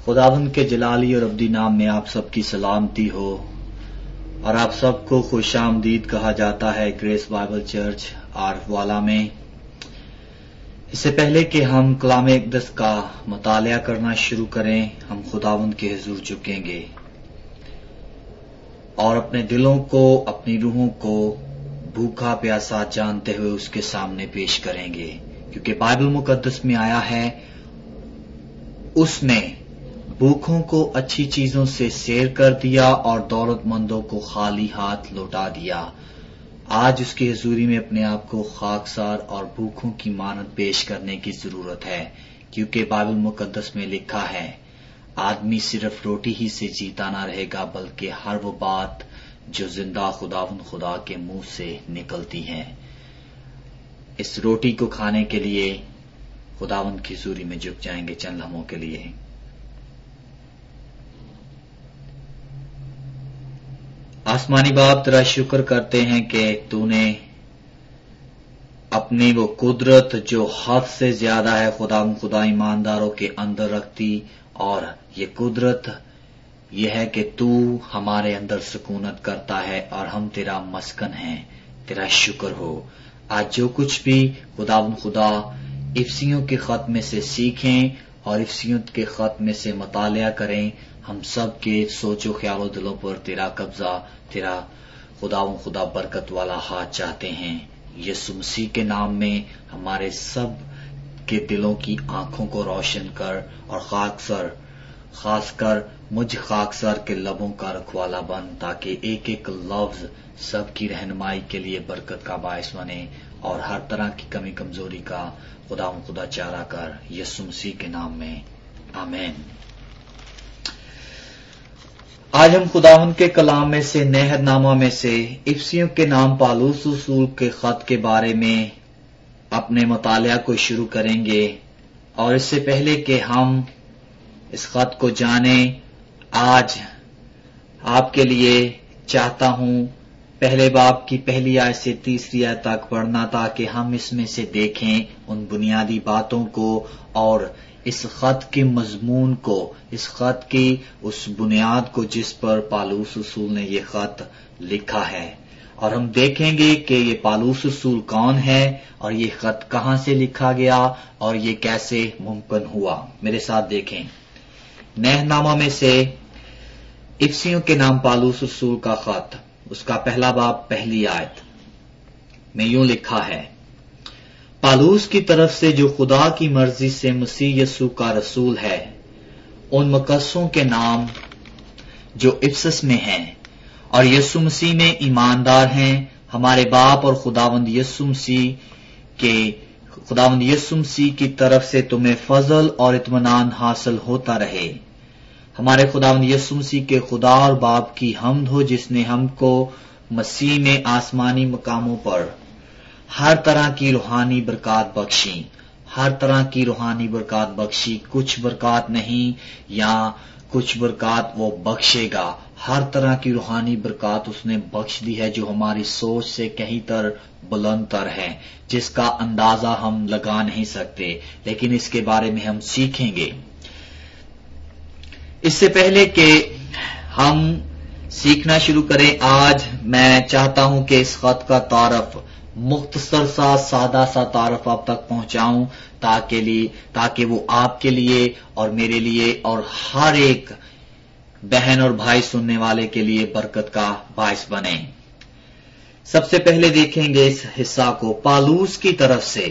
खुदावंद के जलाली और अब्दी नाम में आप सबकी सलामती हो और आप सबको खुश आमदीद कहा जाता है ग्रेस बाइबल चर्च आरवाला में। इससे पहले कि हम कलाम इक़दस का मुतालिया करना शुरू करें, हम खुदावंद के हुजूर झुकेंगे और अपने दिलों को, अपनी रूहों को भूखा प्यासा जानते हुए उसके सामने पेश करेंगे, क्योंकि बाइबल मुकद्दस में आया है उसने भूखों को अच्छी चीजों से सैर कर दिया और दौलतमंदों को खाली हाथ लौटा दिया। आज उसकी हुजूरी में अपने आप को खाकसार और भूखों की मानद पेश करने की जरूरत है, क्योंकि बाइबल मुकद्दस में लिखा है आदमी सिर्फ रोटी ही से जीता ना रहेगा, बल्कि हर वो बात जो जिंदा खुदावंद खुदा के मुंह से निकलती है। इस रोटी को खाने के लिए खुदावंद की हुजूरी में झुक जाएंगे चंद लम्हों के लिए। आसमानी बाप, तेरा शुक्र करते हैं कि तूने अपनी वो कुदरत जो हद से ज्यादा है खुदा ईमानदारों के अंदर रखती, और ये कुदरत ये है कि तू हमारे अंदर सुकूनत करता है और हम तेरा मस्कन हैं। तेरा शुक्र हो। आज जो कुछ भी खुदा इफ्सियों के खत में से सीखें और इफ्सियों के खत में से मुतालिया करें, हम सब के सोचो ख्यालों दिलों पर तेरा कब्जा, तेरा खुदा बरकत वाला हाथ चाहते हैं। यीशु मसीह के नाम में हमारे सब के दिलों की आंखों को रोशन कर और खासकर मुझ खाकसर के लबों का रखवाला बन, ताकि एक एक लफ्ज सबकी रहनुमाई के लिए बरकत का बायस बने और हर तरह की कमी कमजोरी का खुदा चारा कर, यीशु मसीह के नाम में आमीन। आज हम खुदावंद के कलाम में से, नेहरनामा में से इफ्सियों के नाम पालूस रसूल के खत के बारे में अपने मुतालिया को शुरू करेंगे। और इससे पहले कि हम इस खत को जानें, आज आपके लिए चाहता हूं पहले बाब की पहली आयत से तीसरी आयत तक पढ़ना, ताकि हम इसमें से देखें उन बुनियादी बातों को और इस खत के मजमून को, इस खत की उस बुनियाद को जिस पर पालूस रसूल ने ये खत लिखा है। और हम देखेंगे कि ये पालूस रसूल कौन है और ये खत कहां से लिखा गया और ये कैसे मुमकिन हुआ। मेरे साथ देखें, नेहनामा में से इफ्सियों के नाम पालूस रसूल का खत, उसका पहला बाब पहली आयत में यूं लिखा है, पालूस की तरफ से जो खुदा की मर्जी से मसीह यीशु का रसूल है, उन मुकद्दसों के नाम जो इफसस में हैं और यीशु मसीह में ईमानदार हैं, हमारे बाप और खुदावंद यीशु मसीह की तरफ से तुम्हें फजल और इत्मीनान हासिल होता रहे। हमारे खुदावंद यीशु मसीह के खुदा और बाप की हम्द हो, जिसने हमको मसीह में आसमानी मकामों पर हर तरह की रूहानी बरकत बख्शी, हर तरह की रूहानी बरकत बख्शी। कुछ बरकत नहीं या कुछ बरकत वो बख्शेगा, हर तरह की रूहानी बरकत उसने बख्श दी है जो हमारी सोच से कहीं तर बुलंद तर है, जिसका अंदाजा हम लगा नहीं सकते, लेकिन इसके बारे में हम सीखेंगे। इससे पहले कि हम सीखना शुरू करें, आज मैं चाहता हूं कि इस खत का तारफ मुख्तसर सा, सादा सा तारफ आप तक पहुंचाऊं, ताकि वो आपके लिए और मेरे लिए और हर एक बहन और भाई सुनने वाले के लिए बरकत का बायस बने। सबसे पहले देखेंगे इस हिस्सा को, पालूस की तरफ से।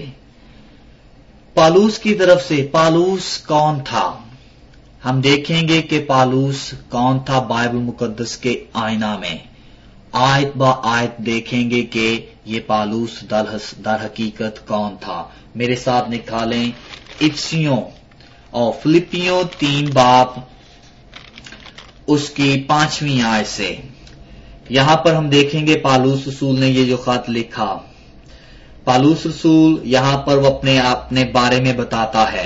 पालूस कौन था? हम देखेंगे कि पालूस कौन था बाइबल मुकद्दस के आईना में। आयत बा आयत देखेंगे कि ये पालूस दर हकीकत कौन था। मेरे साथ निकालें इफ्सियों और फिलिपियों 3 बाब उसकी 5वीं आयत से। यहां पर हम देखेंगे पालूस रसूल ने ये जो खत लिखा, पालूस रसूल यहां पर वो अपने बारे में बताता है,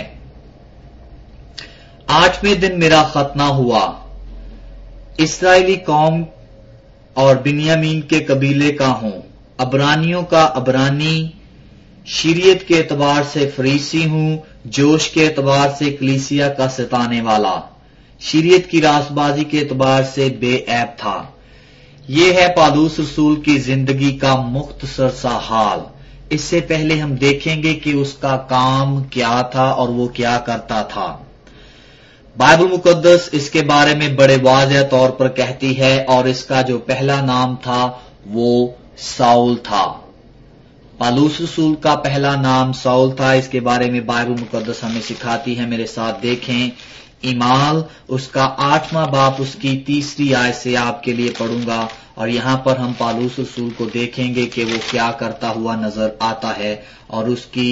8वें दिन मेरा खतना हुआ, इस्राएली कौम और बिन्यामीन के कबीले का हूं, अबरानियों का अबरानी, शरीयत के एतबार से फरीसी हूं, जोश के एतबार से कलीसिया का सताने वाला। شریعت کی راست بازی کے اعتبار سے بے عیب تھا۔ یہ ہے پالوس رسول کی زندگی کا مختصر سا حال۔ اس سے پہلے ہم دیکھیں گے کہ اس کا کام کیا تھا اور وہ کیا کرتا تھا۔ بائبل مقدس اس کے بارے میں بڑے واضح طور پر کہتی ہے، اور اس کا جو پہلا نام تھا وہ ساؤل تھا۔ پالوس رسول کا پہلا نام ساؤل تھا۔ اس کے بارے میں بائبل مقدس ہمیں سکھاتی ہے، میرے ساتھ دیکھیں۔ ایمال اس کا 8واں باب اس کی 3 آیت سے آپ کے لیے پڑھوں گا، اور یہاں پر ہم پالوس رسول کو دیکھیں گے کہ وہ کیا کرتا ہوا نظر آتا ہے اور اس کی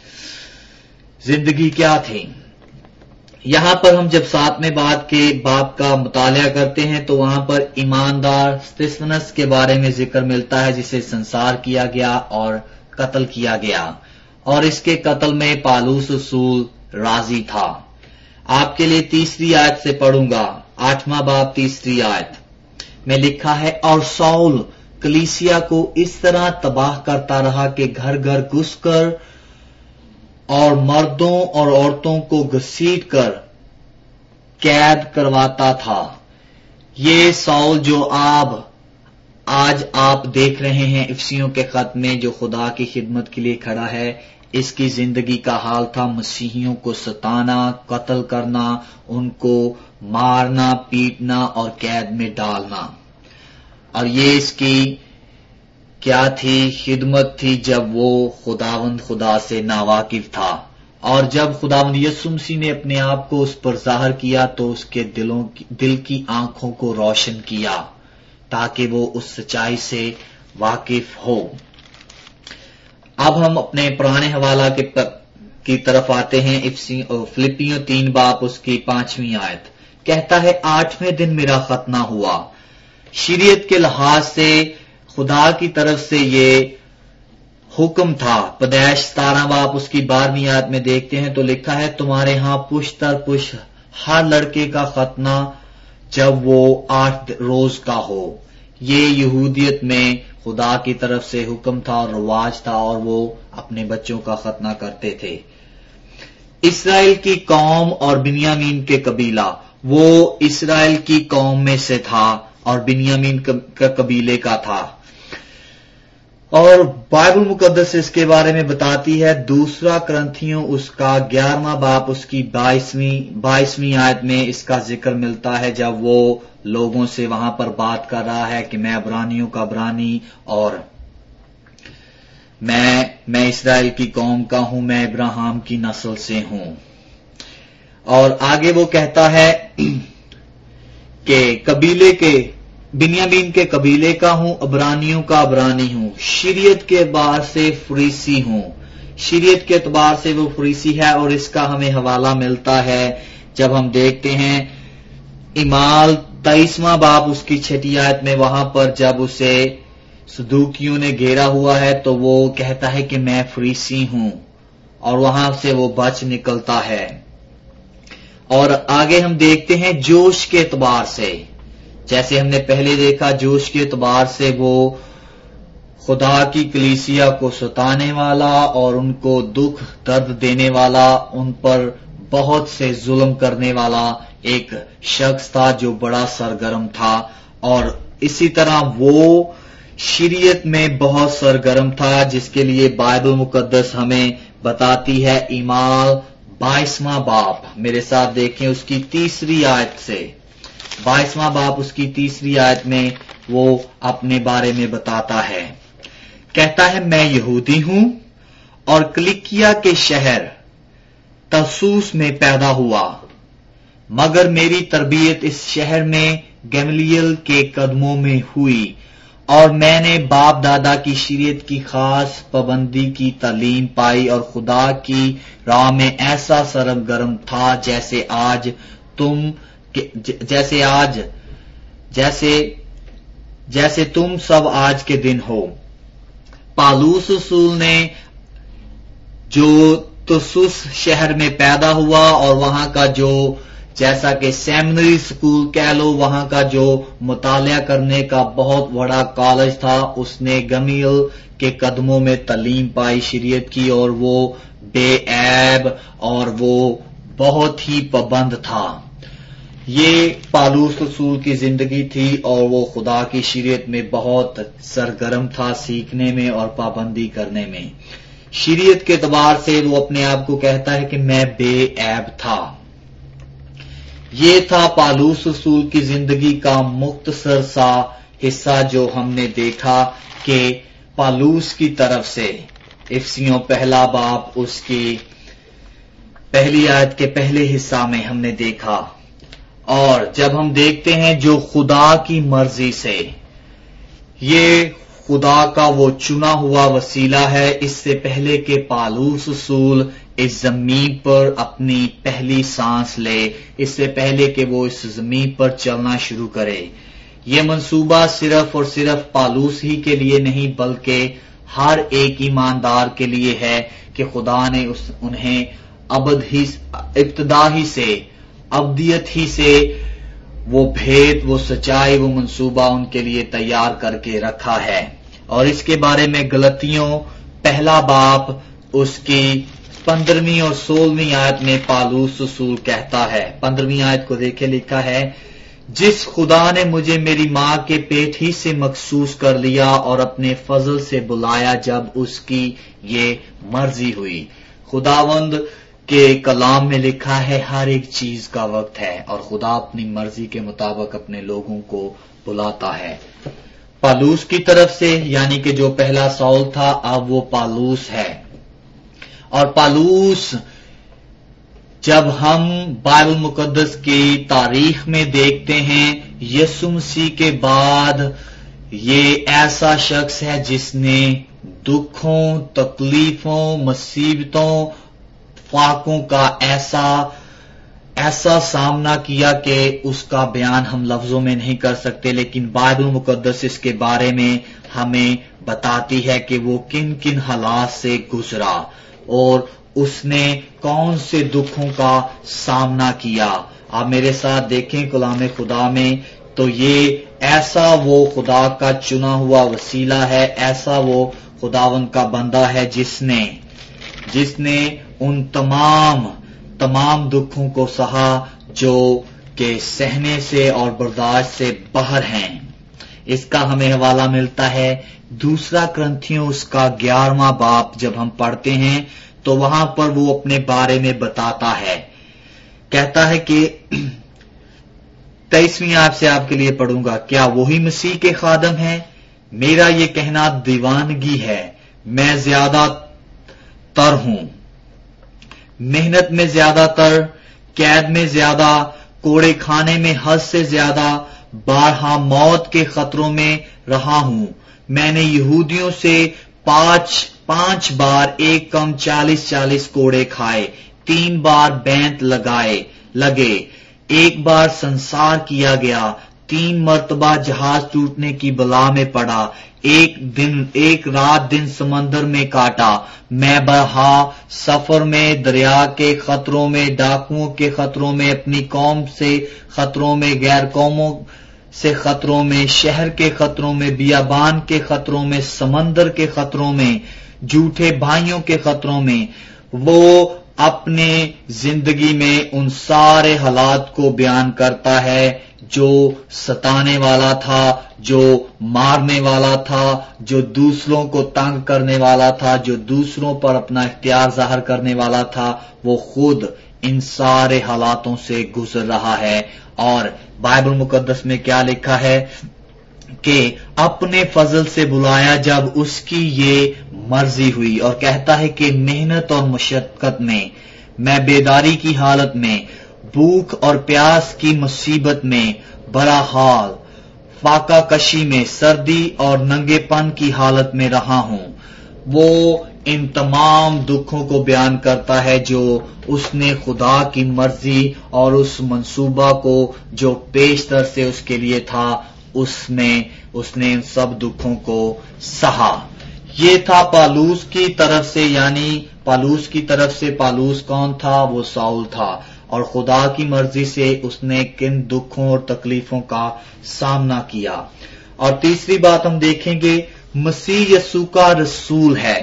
زندگی کیا تھی۔ یہاں پر ہم جب 7ویں باب کا مطالعہ کرتے ہیں تو وہاں پر ایماندار استفانس کے بارے میں ذکر ملتا ہے، جسے سنسار کیا گیا اور قتل کیا گیا، اور اس کے قتل میں پالوس رسول راضی تھا۔ آپ کے لیے 3 آیت سے پڑھوں گا، 8واں باب 3 آیت میں لکھا ہے، اور ساؤل کلیسیا کو اس طرح تباہ کرتا رہا کہ گھر گھر گھس کر اور مردوں اور عورتوں کو گھسیٹ کر قید کرواتا تھا۔ یہ ساؤل جو آج آپ دیکھ رہے ہیں افسیوں کے خط میں، جو خدا کی خدمت کے لیے کھڑا ہے، اس کی زندگی کا حال تھا مسیحیوں کو ستانا، قتل کرنا، ان کو مارنا، پیٹنا اور قید میں ڈالنا۔ اور یہ اس کی کیا تھی؟ خدمت تھی، جب وہ خداوند خدا سے ناواقف تھا، اور جب خداوند یسوع مسیح نے اپنے آپ کو اس پر ظاہر کیا تو اس کے دل کی آنکھوں کو روشن کیا تاکہ وہ اس سچائی سے واقف ہو۔ اب ہم اپنے پرانے حوالہ کی طرف آتے ہیں۔ فلپیوں 3 باب اس کی 5ویں آیت کہتا ہے، 8ویں دن میرا ختنہ ہوا۔ شریعت کے لحاظ سے خدا کی طرف سے یہ حکم تھا۔ پیدائش 17 باب اس کی 12ویں آیت میں دیکھتے ہیں تو لکھا ہے، تمہارے ہاں پشت در پشت ہر لڑکے کا ختنہ جب وہ 8 روز کا ہو۔ یہ یہودیت میں خدا کی طرف سے حکم تھا اور رواج تھا، اور وہ اپنے بچوں کا ختنہ کرتے تھے۔ اسرائیل کی قوم اور بنیامین کے قبیلہ، وہ اسرائیل کی قوم میں سے تھا اور بنیامین کا قبیلے کا تھا، اور بائبل مقدس اس کے بارے میں بتاتی ہے۔ 2 کرنتھیوں اس کا 11واں باب اس کی 22ویں آیت میں اس کا ذکر ملتا ہے، جب وہ لوگوں سے وہاں پر بات کر رہا ہے کہ میں عبرانیوں کا عبرانی اور میں اسرائیل کی قوم کا ہوں، میں ابراہیم کی نسل سے ہوں۔ اور آگے وہ کہتا ہے کہ بنیامین کے قبیلے کا ہوں، عبرانیوں کا عبرانی ہوں، شریعت کے اعتبار سے فریسی ہوں۔ شریعت کے اعتبار سے وہ فریسی ہے، اور اس کا ہمیں حوالہ ملتا ہے جب ہم دیکھتے ہیں ایمال 23واں باب اس کی 6 آیت میں، وہاں پر جب اسے صدوقیوں نے گھیرا ہوا ہے تو وہ کہتا ہے کہ میں فریسی ہوں، اور وہاں سے وہ بچ نکلتا ہے۔ اور آگے ہم دیکھتے ہیں جوش کے اعتبار سے، جیسے ہم نے پہلے دیکھا، جوش کے اعتبار سے وہ خدا کی کلیسیا کو ستانے والا اور ان کو دکھ درد دینے والا، ان پر بہت سے ظلم کرنے والا ایک شخص تھا جو بڑا سرگرم تھا، اور اسی طرح وہ شریعت میں بہت سرگرم تھا، جس کے لیے بائبل مقدس ہمیں بتاتی ہے۔ ایمال 22واں باب میرے ساتھ دیکھیں اس کی 3 آیت سے، 22واں باب اس کی 3 آیت میں وہ اپنے بارے میں بتاتا ہے، کہتا ہے، میں یہودی ہوں اور کلیکیا کے شہر ترسوس میں پیدا ہوا، مگر میری تربیت اس شہر میں گملیل کے قدموں میں ہوئی، اور میں نے باپ دادا کی شریعت کی خاص پابندی کی تعلیم پائی، اور خدا کی راہ میں ایسا سرگرم تھا جیسے تم سب آج کے دن ہو۔ پالوس رسول نے جو ترسوس شہر میں پیدا ہوا، اور وہاں کا جو جیسا کہ سیمنری سکول کہہ لو، وہاں کا جو مطالعہ کرنے کا بہت بڑا کالج تھا، اس نے گمیل کے قدموں میں تعلیم پائی شریعت کی، اور وہ بے عیب اور وہ بہت ہی پابند تھا۔ یہ پالوس رسول کی زندگی تھی اور وہ خدا کی شریعت میں بہت سرگرم تھا، سیکھنے میں اور پابندی کرنے میں۔ شریعت کے اعتبار سے وہ اپنے آپ کو کہتا ہے کہ میں بے عیب تھا۔ یہ تھا پالوس رسول کی زندگی کا مختصر سا حصہ جو ہم نے دیکھا کہ پالوس کی طرف سے افسیوں پہلا باب اس کی پہلی آیت کے پہلے حصہ میں ہم نے دیکھا۔ اور جب ہم دیکھتے ہیں جو خدا کی مرضی سے، یہ خدا کا وہ چنا ہوا وسیلہ ہے، اس سے پہلے کہ پالوس رسول اس زمین پر اپنی پہلی سانس لے، اس سے پہلے کہ وہ اس زمین پر چلنا شروع کرے، یہ منصوبہ صرف اور صرف پالوس ہی کے لیے نہیں بلکہ ہر ایک ایماندار کے لیے ہے کہ خدا نے انہیں ابتدا ہی سے، ابدیت ہی سے وہ بھید، وہ سچائی، وہ منصوبہ ان کے لیے تیار کر کے رکھا ہے۔ اور اس کے بارے میں غلطیوں پہلا باب اس کی 15ویں اور 16ویں آیت میں پالوس رسول کہتا ہے۔ 15ویں آیت کو دیکھے، لکھا ہے، جس خدا نے مجھے میری ماں کے پیٹ ہی سے مخصوص کر لیا اور اپنے فضل سے بلایا جب اس کی یہ مرضی ہوئی۔ خداوند کے کلام میں لکھا ہے ہر ایک چیز کا وقت ہے اور خدا اپنی مرضی کے مطابق اپنے لوگوں کو بلاتا ہے۔ پالوس کی طرف سے، یعنی کہ جو پہلا ساؤل تھا اب وہ پالوس ہے۔ اور پالوس، جب ہم بائبل مقدس کی تاریخ میں دیکھتے ہیں، یسوع مسیح کے بعد یہ ایسا شخص ہے جس نے دکھوں، تکلیفوں، مصیبتوں، فاقوں کا ایسا سامنا کیا کہ اس کا بیان ہم لفظوں میں نہیں کر سکتے، لیکن بائبل مقدس اس کے بارے میں ہمیں بتاتی ہے کہ وہ کن کن حالات سے گزرا اور اس نے کون سے دکھوں کا سامنا کیا۔ آپ میرے ساتھ دیکھیں کلام خدا میں، تو یہ ایسا وہ خدا کا چنا ہوا وسیلہ ہے، ایسا وہ خداوند کا بندہ ہے جس نے ان تمام دکھوں کو سہا جو کہ سہنے سے اور برداشت سے باہر ہیں۔ اس کا ہمیں حوالہ ملتا ہے 2 کرنتھیوں اس کا 11واں باب جب ہم پڑھتے ہیں تو وہاں پر وہ اپنے بارے میں بتاتا ہے، کہتا ہے کہ 23ویں آیت سے آپ کے لیے پڑھوں گا، کیا وہی مسیح کے خادم ہیں؟ میرا یہ کہنا دیوانگی ہے، میں زیادہ تر ہوں، محنت میں زیادہ تر، قید میں زیادہ، کوڑے کھانے میں حد سے زیادہ، بارہا موت کے خطروں میں رہا ہوں۔ میں نے یہودیوں سے 5 بار ایک کم 40 کوڑے کھائے، 3 بار بینت لگے، 1 بار سنسار کیا گیا، 3 مرتبہ جہاز ٹوٹنے کی بلا میں پڑا، ایک رات دن سمندر میں کاٹا، میں بہا سفر میں، دریا کے خطروں میں، ڈاکوؤں کے خطروں میں، اپنی قوم سے خطروں میں، غیر قوموں سے خطروں میں، شہر کے خطروں میں، بیابان کے خطروں میں، سمندر کے خطروں میں، جھوٹے بھائیوں کے خطروں میں۔ وہ اپنے زندگی میں ان سارے حالات کو بیان کرتا ہے جو ستانے والا تھا، جو مارنے والا تھا، جو دوسروں کو تنگ کرنے والا تھا، جو دوسروں پر اپنا اختیار ظاہر کرنے والا تھا، وہ خود ان سارے حالاتوں سے گزر رہا ہے۔ اور بائبل مقدس میں کیا لکھا ہے کہ اپنے فضل سے بلایا جب اس کی یہ مرضی ہوئی، اور کہتا ہے کہ محنت اور مشقت میں بیداری کی حالت میں، بھوک اور پیاس کی مصیبت میں، برا حال، فاقہ کشی میں، سردی اور ننگے پن کی حالت میں رہا ہوں۔ وہ ان تمام دکھوں کو بیان کرتا ہے جو اس نے خدا کی مرضی اور اس منصوبہ کو جو پیشتر سے اس کے لیے تھا، اس نے ان سب دکھوں کو سہا۔ یہ تھا پالوس کی طرف سے، یعنی پالوس کی طرف سے پالوس کون تھا؟ وہ ساؤل تھا، اور خدا کی مرضی سے اس نے کن دکھوں اور تکلیفوں کا سامنا کیا۔ اور تیسری بات ہم دیکھیں گے، مسیح یسوع کا رسول ہے۔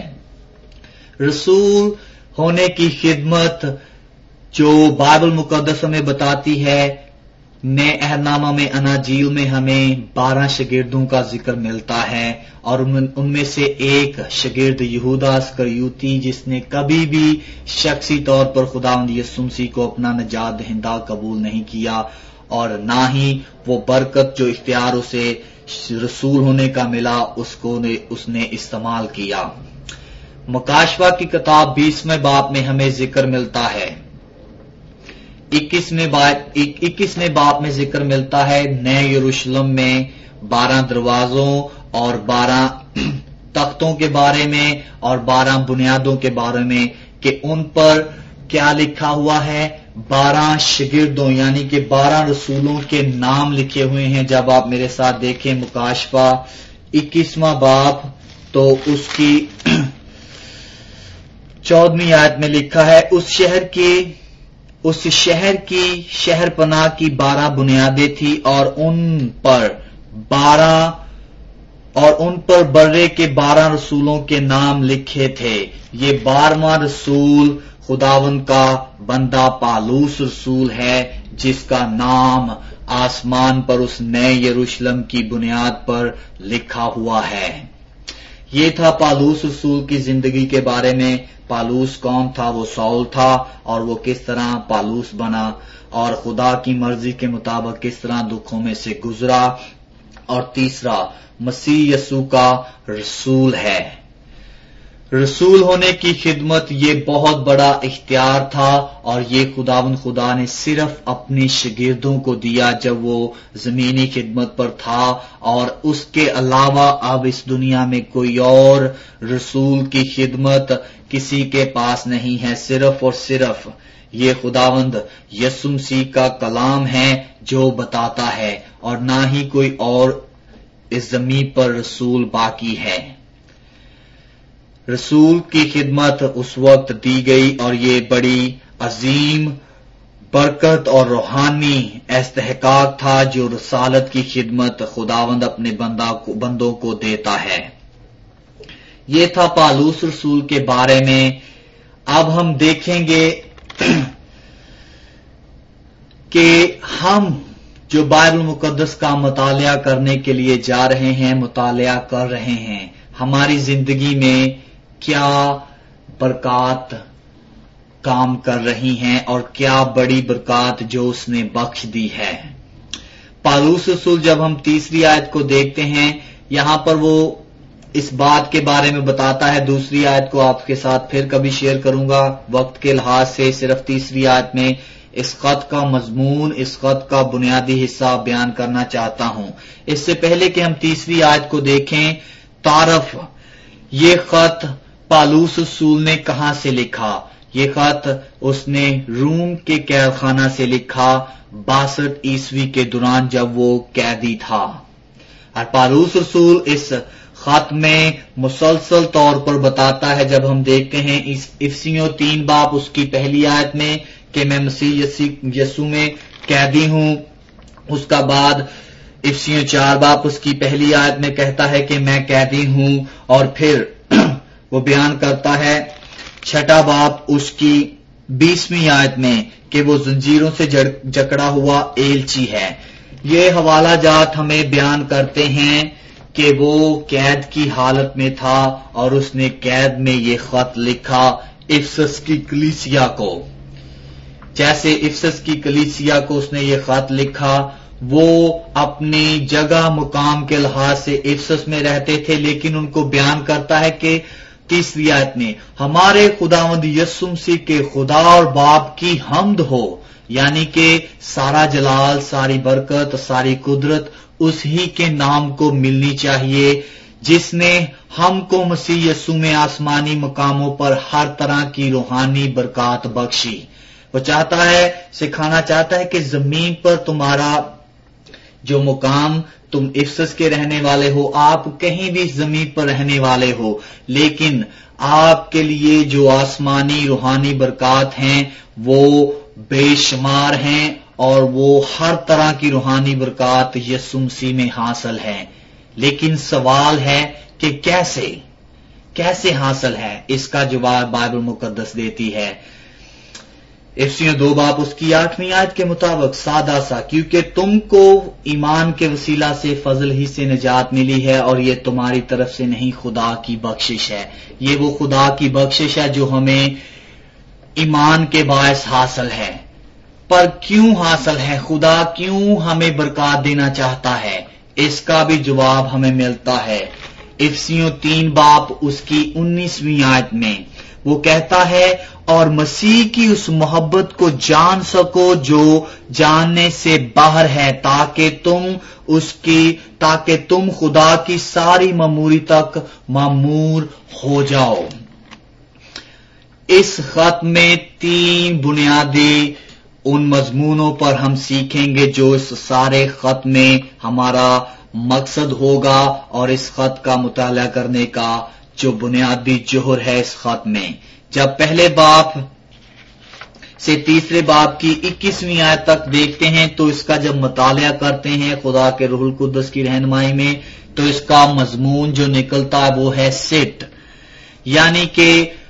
رسول ہونے کی خدمت جو بائبل مقدس ہمیں بتاتی ہے نئے عہدنامہ میں اناجیل میں ہمیں 12 شاگردوں کا ذکر ملتا ہے، اور ان میں سے ایک شاگرد یہودا اسکریوتی، جس نے کبھی بھی شخصی طور پر خداوند یسوع مسیح کو اپنا نجات دہندہ قبول نہیں کیا، اور نہ ہی وہ برکت جو اختیار اسے رسول ہونے کا ملا اس نے استعمال کیا۔ مکاشفہ کی کتاب 20ویں باب میں ہمیں ذکر ملتا ہے، 21ویں باب میں ذکر ملتا ہے نئے یروشلم میں 12 دروازوں اور 12 تختوں کے بارے میں اور 12 بنیادوں کے بارے میں، کہ ان پر کیا لکھا ہوا ہے؟ 12 شاگردوں یعنی کہ 12 رسولوں کے نام لکھے ہوئے ہیں۔ جب آپ میرے ساتھ دیکھیں مکاشفہ 21واں باب، تو اس کی 14ویں آیت میں لکھا ہے، اس شہر کی شہر پناہ کی 12 بنیادیں تھی، اور ان پر برے کے 12 رسولوں کے نام لکھے تھے۔ یہ 12واں رسول خداوند کا بندہ پالوس رسول ہے، جس کا نام آسمان پر اس نئے یروشلم کی بنیاد پر لکھا ہوا ہے۔ یہ تھا پالوس رسول کی زندگی کے بارے میں۔ پالوس کون تھا؟ وہ سول تھا، اور وہ کس طرح پالوس بنا اور خدا کی مرضی کے مطابق کس طرح دکھوں میں سے گزرا۔ اور تیسرا، مسیح یسوع کا رسول ہے۔ رسول ہونے کی خدمت یہ بہت بڑا اختیار تھا، اور یہ خداوند خدا نے صرف اپنے شاگردوں کو دیا جب وہ زمینی خدمت پر تھا، اور اس کے علاوہ اب اس دنیا میں کوئی اور رسول کی خدمت کسی کے پاس نہیں ہے۔ صرف اور صرف یہ خداوند یسوع مسیح کا کلام ہے جو بتاتا ہے، اور نہ ہی کوئی اور اس زمین پر رسول باقی ہے۔ رسول کی خدمت اس وقت دی گئی، اور یہ بڑی عظیم برکت اور روحانی استحقاق تھا جو رسالت کی خدمت خداوند اپنے بندوں کو دیتا ہے۔ یہ تھا پالوس رسول کے بارے میں۔ اب ہم دیکھیں گے کہ ہم جو بائبل مقدس کا مطالعہ کرنے کے لیے جا رہے ہیں، مطالعہ کر رہے ہیں، ہماری زندگی میں کیا برکات کام کر رہی ہیں، اور کیا بڑی برکات جو اس نے بخش دی ہے۔ پالوس رسول جب ہم 3 آیت کو دیکھتے ہیں، یہاں پر وہ اس بات کے بارے میں بتاتا ہے۔ 2 آیت کو آپ کے ساتھ پھر کبھی شیئر کروں گا، وقت کے لحاظ سے صرف 3 آیت میں اس خط کا مضمون، اس خط کا بنیادی حصہ بیان کرنا چاہتا ہوں۔ اس سے پہلے کہ ہم 3 آیت کو دیکھیں، تعارف، یہ خط پالوس رسول نے کہاں سے لکھا؟ یہ خط اس نے روم کے قید خانہ سے لکھا 62 عیسوی کے دوران، جب وہ قیدی تھا۔ اور پالوس رسول اس خط میں مسلسل طور پر بتاتا ہے، جب ہم دیکھتے ہیں افسیوں 3 باب اس کی پہلی آیت میں کہ میں مسیح یسوع میں قیدی ہوں، اس کا بعد افسیوں 4 باب اس کی پہلی آیت میں کہتا ہے کہ میں قیدی ہوں، اور پھر وہ بیان کرتا ہے 6 باب اس کی 20ویں آیت میں کہ وہ زنجیروں سے جکڑا ہوا ایلچی ہے۔ یہ حوالہ جات ہمیں بیان کرتے ہیں کہ وہ قید کی حالت میں تھا، اور اس نے قید میں یہ خط لکھا افسس کی کلیسیا کو۔ جیسے افسس کی کلیسیا کو اس نے یہ خط لکھا، وہ اپنی جگہ مقام کے لحاظ سے افسس میں رہتے تھے، لیکن ان کو بیان کرتا ہے کہ 3 آیت میں ہمارے خداوند یسوع مسیح کے خدا اور باپ کی حمد ہو، یعنی کہ سارا جلال، ساری برکت، ساری قدرت اس ہی کے نام کو ملنی چاہیے، جس نے ہم کو مسیح یسوع میں آسمانی مقاموں پر ہر طرح کی روحانی برکات بخشی۔ وہ چاہتا ہے، سکھانا چاہتا ہے کہ زمین پر تمہارا جو مقام، تم افسس کے رہنے والے ہو، آپ کہیں بھی زمین پر رہنے والے ہو، لیکن آپ کے لیے جو آسمانی روحانی برکات ہیں وہ بے شمار ہیں، اور وہ ہر طرح کی روحانی برکات یسوع مسیح میں حاصل ہے۔ لیکن سوال ہے کہ کیسے حاصل ہے؟ اس کا جواب بائبل مقدس دیتی ہے۔ इफिसियों 2 बाब उसकी 8वीं आयत के मुताबिक सादा सा, क्योंकि तुमको ईमान के वसीला से फजल ही से निजात मिली है और ये तुम्हारी तरफ से नहीं, खुदा की बख्शिश है। ये वो खुदा की बख्शिश है जो हमें ईमान के बायस हासिल है। पर क्यों हासिल है? खुदा क्यों हमें बरकत देना चाहता है? इसका भी जवाब हमें मिलता है इफिसियों 3 बाब उसकी 19वीं आयत में। वो कहता है, और मसीह की उस मोहब्बत को जान सको जो जानने से बाहर है, ताकि तुम खुदा की सारी मामूरी तक मामूर हो जाओ। इस खत में 3 बुनियादी उन मजमूनों पर हम सीखेंगे जो इस सारे खत में हमारा मकसद होगा और इस खत का मुताला करने का जो बुनियादी जोहर है इस खत में। जब पहले बाब से तीसरे बाब की 21वीं आयत तक देखते हैं तो इसका जब मुताला करते हैं खुदा के रूहुल कुद्दस की रहनुमाई में, तो इसका मजमून जो निकलता है वो है सिट, यानी कि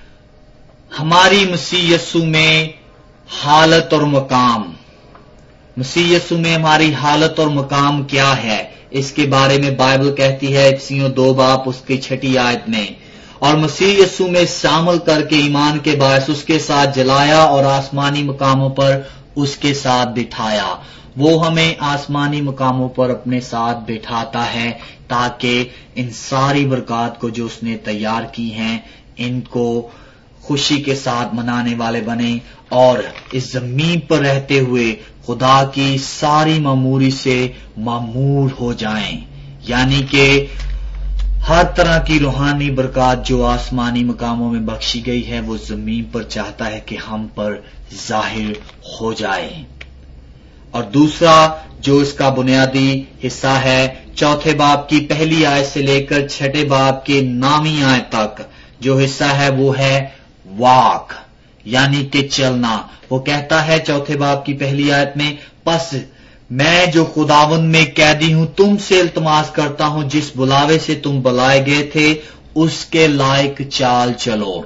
हमारी मसीह यस्सू में हालत और मकाम। मसीह यस्सू में हमारी हालत और मकाम क्या है, इसके बारे में बाइबल कहती है इफिसियों 2 बाब उसकी 6ठी आयत में, और मसीह यस्सू में शामिल करके ईमान के बायस उसके साथ जलाया और आसमानी मकामों पर उसके साथ बिठाया। वो हमें आसमानी मकामों पर अपने साथ बिठाता है ताकि इन सारी बरकत को जो उसने तैयार की हैं इनको खुशी के साथ मनाने वाले बने और इस जमीन पर रहते हुए खुदा की सारी मामूरी से मामूर हो जाएं, यानी कि हर तरह की रूहानी बरकत जो आसमानी मकामों में बख्शी गई है वो जमीन पर चाहता है कि हम पर जाहिर हो जाए। और दूसरा जो इसका बुनियादी हिस्सा है 4 बाब की 1 आयत से लेकर 6 बाब के 9वीं आयत तक जो हिस्सा है वो है वाक, यानी कि चलना। वो कहता है 4 बाब की 1 आयत में, बस मैं जो खुदावंद में कैदी हूं तुमसे इल्तमास करता हूं, जिस बुलावे से तुम बुलाए गए थे उसके लायक चाल चलो।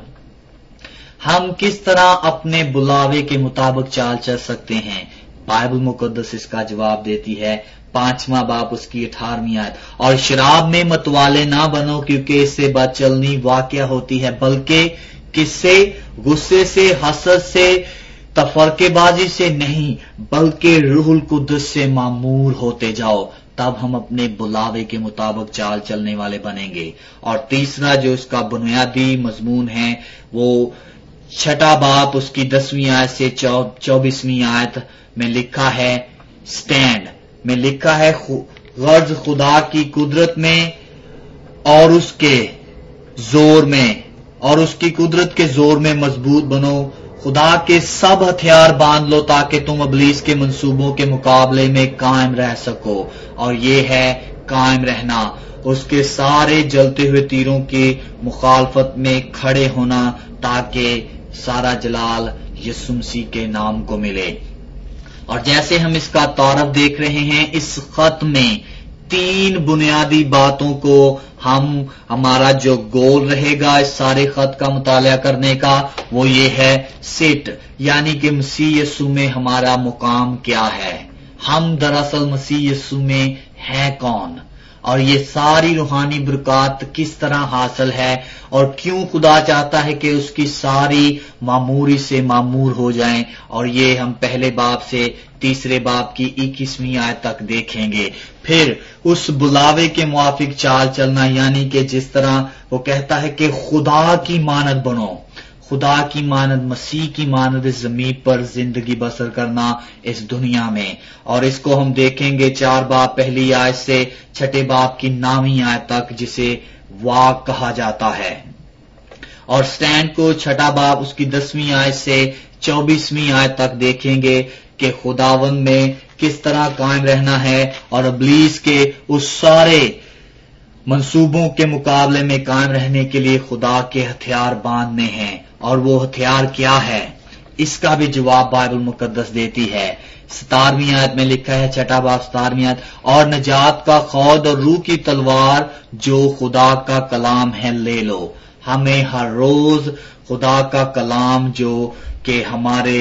हम किस तरह अपने बुलावे के मुताबिक चाल चल सकते हैं? बाइबल मुकद्दस इसका जवाब देती है 5वां बाब उसकी 18वीं आयत, और शराब में मतवाले ना बनो क्योंकि इससे बदचलनी वाक़या होती है, बल्कि किससे? गुस्से से, हसद से, तफरकेबाजी से नहीं, बल्कि रूहुल कुद्दस से मामूर होते जाओ, तब हम अपने बुलावे के मुताबिक चाल चलने वाले बनेंगे। और तीसरा जो इसका बुनियादी मजमून है वो 6 बाब उसकी 10वीं आयत से 24वीं आयत में लिखा है, स्टैंड में लिखा है, गर्ज खुदा की कुदरत में और उसके जोर में और उसकी कुदरत के जोर में मजबूत बनो, खुदा के सब हथियार बांध लो ताकि तुम इब्लीस के मंसूबों के मुकाबले में कायम रह सको। और ये है कायम रहना, उसके सारे जलते हुए तीरों की मुखालफत में खड़े होना ताकि सारा जलाल यीशु मसीह के नाम को मिले। और जैसे हम इसका तारफ देख रहे हैं इस खत में 3 बुनियादी बातों को हमारा जो गोल रहेगा इस सारे खत का मुताला करने का वो ये है सिट, यानी कि मसीह यीशु में हमारा मुकाम क्या है, हम दरअसल मसीह यीशु में हैं कौन, और ये सारी रूहानी बरकत किस तरह हासिल है और क्यों खुदा चाहता है कि उसकी सारी मामूरी से मामूर हो जाएं। और ये हम 1 बाब से 3 बाब की 21वीं आयत तक देखेंगे। फिर उस बुलावे के मुआफिक चाल चलना, यानी कि जिस तरह वो कहता है कि खुदा की मानद बनो, खुदा की मानद, मसीह की मानद इस जमीन पर जिंदगी बसर करना इस दुनिया में। और इसको हम देखेंगे 4 बाब 1 आयत से 6 बाब की 9वीं आयत तक, जिसे वाक कहा जाता है। और स्टैंड को 6 बाब उसकी 10वीं आयत से 24वीं आयत तक देखेंगे कि खुदावंद में किस तरह कायम रहना है और इब्लीस के उस सारे मंसूबों के मुकाबले में कायम रहने के लिए खुदा के हथियार बांधने हैं। और वो हथियार क्या है, इसका भी जवाब बाइबल मुकद्दस देती है। 17वीं आयत में लिखा है, 6 बाब 17वीं आयत, और नजात का खौद और रूह की तलवार जो खुदा का कलाम है ले लो। हमें हर रोज खुदा का कलाम जो کہ ہمارے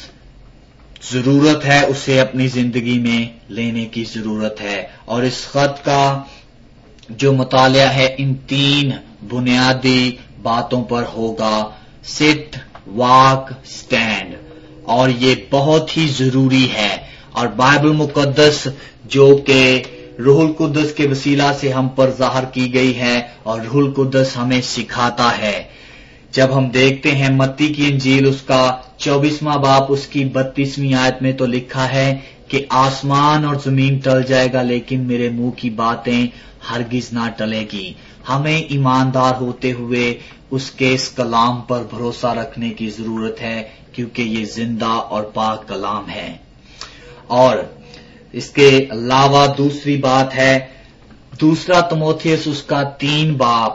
ضرورت ہے اسے اپنی زندگی میں لینے کی ضرورت ہے. اور اس خط کا جو مطالعہ ہے ان 3 بنیادی باتوں پر ہوگا: سٹ، واک، سٹینڈ. اور یہ بہت ہی ضروری ہے. اور بائبل مقدس جو کہ روح القدس کے وسیلہ سے ہم پر ظاہر کی گئی ہے اور روح القدس ہمیں سکھاتا ہے. جب ہم دیکھتے ہیں متی کی انجیل اس کا 24واں باب اس کی 32ویں آیت میں تو لکھا ہے کہ آسمان اور زمین ٹل جائے گا لیکن میرے منہ کی باتیں ہرگز نہ ٹلے گی. ہمیں ایماندار ہوتے ہوئے اس کے اس کلام پر بھروسہ رکھنے کی ضرورت ہے کیونکہ یہ زندہ اور پاک کلام ہے. اور اس کے علاوہ دوسری بات ہے 2 تموتھیوس اس کا 3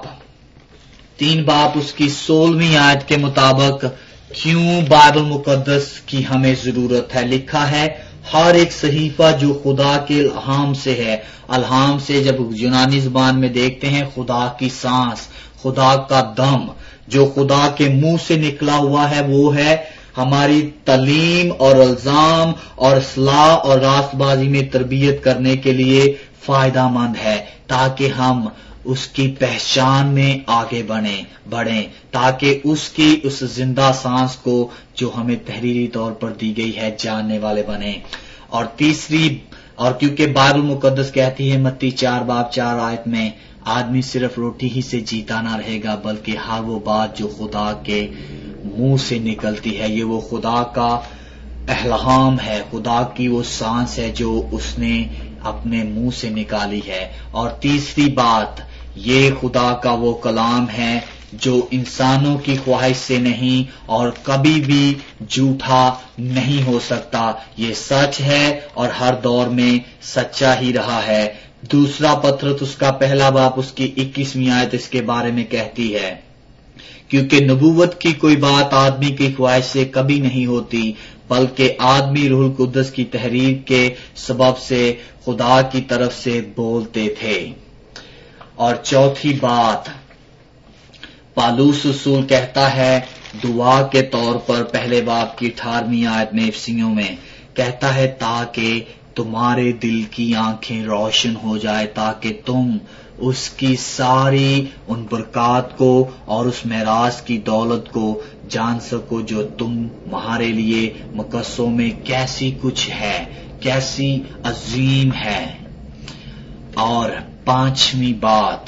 باب اس کی 16ویں آیت کے مطابق کیوں بائبل مقدس کی ہمیں ضرورت ہے. لکھا ہے ہر ایک صحیفہ جو خدا کے الہام سے ہے. الہام سے جب یونانی زبان میں دیکھتے ہیں خدا کی سانس، خدا کا دم جو خدا کے منہ سے نکلا ہوا ہے وہ ہے ہماری تعلیم اور الزام اور اصلاح اور راست بازی میں تربیت کرنے کے لیے فائدہ مند ہے تاکہ ہم اس کی پہچان میں آگے بڑھیں تاکہ اس زندہ سانس کو جو ہمیں تحریری طور پر دی گئی ہے جاننے والے بنیں. اور تیسری، اور کیونکہ بائبل مقدس کہتی ہے متی 4 باب 4 آیت میں آدمی صرف روٹی ہی سے جیتا نہ رہے گا بلکہ ہر وہ بات جو خدا کے منہ سے نکلتی ہے. یہ وہ خدا کا الہام ہے، خدا کی وہ سانس ہے جو اس نے اپنے منہ سے نکالی ہے. اور تیسری بات یہ خدا کا وہ کلام ہے جو انسانوں کی خواہش سے نہیں اور کبھی بھی جھوٹا نہیں ہو سکتا. یہ سچ ہے اور ہر دور میں سچا ہی رہا ہے. 2 پطرس اس کا 1 باب اس کی 21ویں آیت اس کے بارے میں کہتی ہے کیونکہ نبوت کی کوئی بات آدمی کی خواہش سے کبھی نہیں ہوتی بلکہ آدمی روح القدس کی تحریر کے سبب سے خدا کی طرف سے بولتے تھے. اور چوتھی بات پالوس رسول کہتا ہے دعا کے طور پر 1 باب کی 18ویں آیت میں افسیوں میں کہتا ہے تاکہ تمہارے دل کی آنکھیں روشن ہو جائے تاکہ تم اس کی ساری ان برکات کو اور اس میراث کی دولت کو جان سکو جو تمہارے لیے مقدسوں میں کیسی کچھ ہے، کیسی عظیم ہے. اور 5ویں بات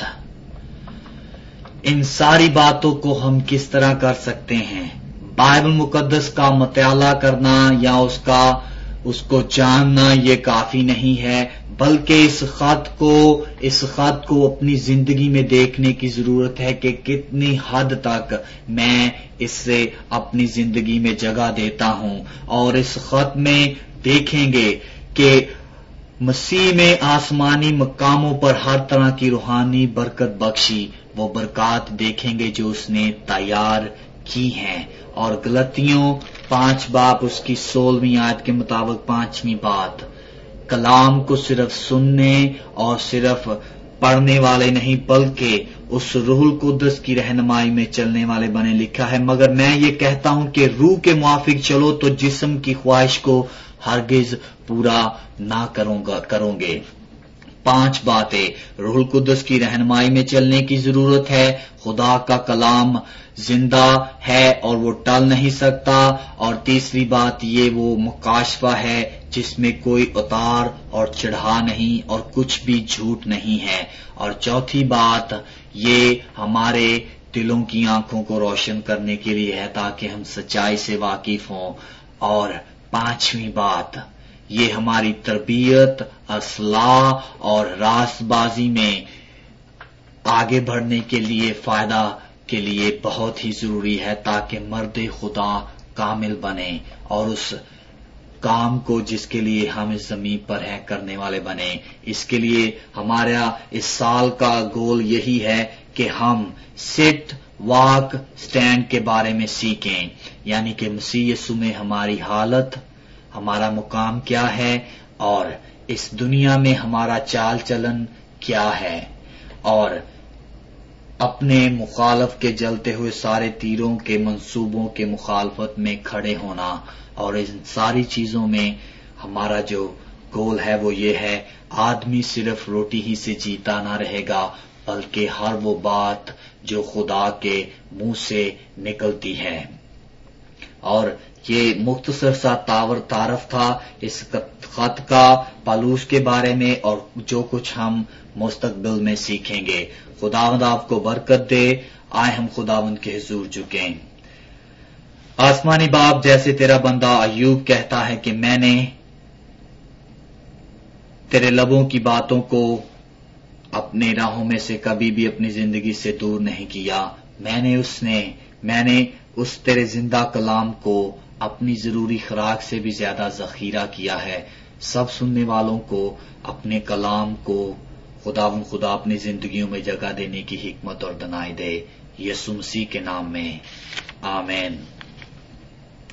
ان ساری باتوں کو ہم کس طرح کر سکتے ہیں؟ بائبل مقدس کا مطالعہ کرنا یا اس کو جاننا یہ کافی نہیں ہے بلکہ اس خط کو اپنی زندگی میں دیکھنے کی ضرورت ہے کہ کتنی حد تک میں اس سے اپنی زندگی میں جگہ دیتا ہوں. اور اس خط میں دیکھیں گے کہ مسیح میں آسمانی مقاموں پر ہر طرح کی روحانی برکت بخشی، وہ برکات دیکھیں گے جو اس نے تیار کی ہیں. اور غلطیوں 5 باب اس کی 16ویں آیت کے مطابق 5ویں بات کلام کو صرف سننے اور صرف پڑھنے والے نہیں بلکہ اس روح القدس کی رہنمائی میں چلنے والے بنے. لکھا ہے مگر میں یہ کہتا ہوں کہ روح کے موافق چلو تو جسم کی خواہش کو ہرگز پورا نہ کرو گے. 5 باتیں روح القدس کی رہنمائی میں چلنے کی ضرورت ہے. خدا کا کلام زندہ ہے اور وہ ٹل نہیں سکتا. اور تیسری بات یہ وہ مکاشفہ ہے جس میں کوئی اتار اور چڑھا نہیں اور کچھ بھی جھوٹ نہیں ہے. اور چوتھی بات یہ ہمارے دلوں کی آنکھوں کو روشن کرنے کے لیے ہے تاکہ ہم سچائی سے واقف ہوں. اور 5ویں بات یہ ہماری تربیت، اصلاح اور راست بازی میں آگے بڑھنے کے لیے فائدہ کے لیے بہت ہی ضروری ہے تاکہ مرد خدا کامل بنے اور اس کام کو جس کے لیے ہم اس زمین پر ہیں کرنے والے بنے. اس کے لیے ہمارا اس سال کا گول یہی ہے کہ ہم سٹ، واک، سٹینڈ کے بارے میں سیکھیں، یعنی کہ مسیح یسوع میں ہماری حالت، ہمارا مقام کیا ہے اور اس دنیا میں ہمارا چال چلن کیا ہے. اور اپنے مخالف کے جلتے ہوئے سارے تیروں کے منصوبوں کے مخالفت میں کھڑے ہونا، اور ان ساری چیزوں میں ہمارا جو گول ہے وہ یہ ہے، آدمی صرف روٹی ہی سے جیتا نہ رہے گا بلکہ ہر وہ بات جو خدا کے منہ سے نکلتی ہے۔ اور یہ مختصر سا تعارف تھا اس خط کا پالوس کے بارے میں، اور جو کچھ ہم مستقبل میں سیکھیں گے۔ خداوند آپ کو برکت دے۔ آئے ہم خداوند کے حضور جھکیں۔ آسمانی باپ، جیسے تیرا بندہ ایوب کہتا ہے کہ میں نے تیرے لبوں کی باتوں کو اپنے راہوں میں سے کبھی بھی اپنی زندگی سے دور نہیں کیا، میں نے اس تیرے زندہ کلام کو اپنی ضروری خوراک سے بھی زیادہ ذخیرہ کیا ہے۔ سب سننے والوں کو اپنے کلام کو خدا اپنی زندگیوں میں جگہ دینے کی حکمت اور دنائی دے، یسوع مسیح کے نام میں آمین۔